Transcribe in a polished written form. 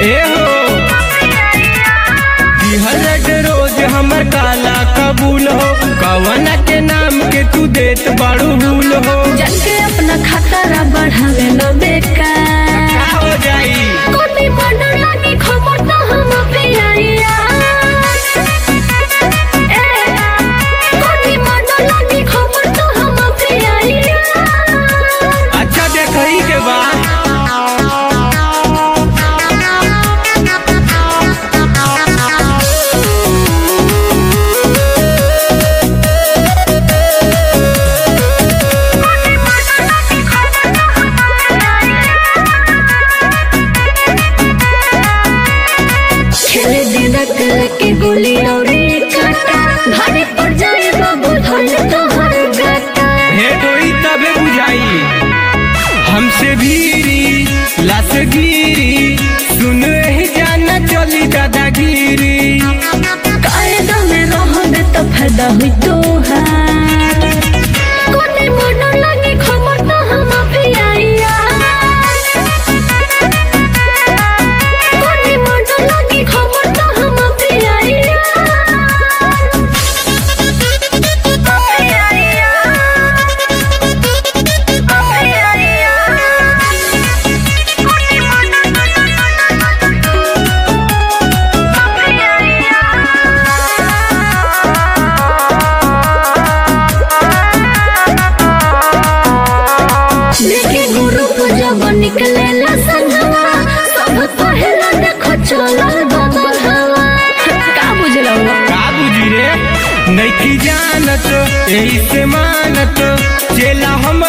ए हो हर रोज हमर काला कबूल हो, कवन के नाम के तू देत बाड़ू भूल हो। जल के अपना खतरा बढ़ावे लो बेकार क्या हो जाई कोनी मन लागी खबर तो हम पियाइया कोनी मन लागी खबर तो हम पियाइया। अच्छा देखई के बाद के गोली और काटा भारी पड़ जाए बाबू धन तो हर गाटा हे डोई तबे बुझाई हमसे भीरी लसगिरी सुन ही जाना चली दादागिरी। कायदा में रहोगे तो फायदा हुई तोहार कोने मन लगी खबर तो हम पियाइया कोने मन लगी खबर तो हम पियाइया। निकले ला संगवा सब पहला देखो चलल बाबा हवा का बुझलो का बुझी रे नहीं जानत यही से मानत चेला हम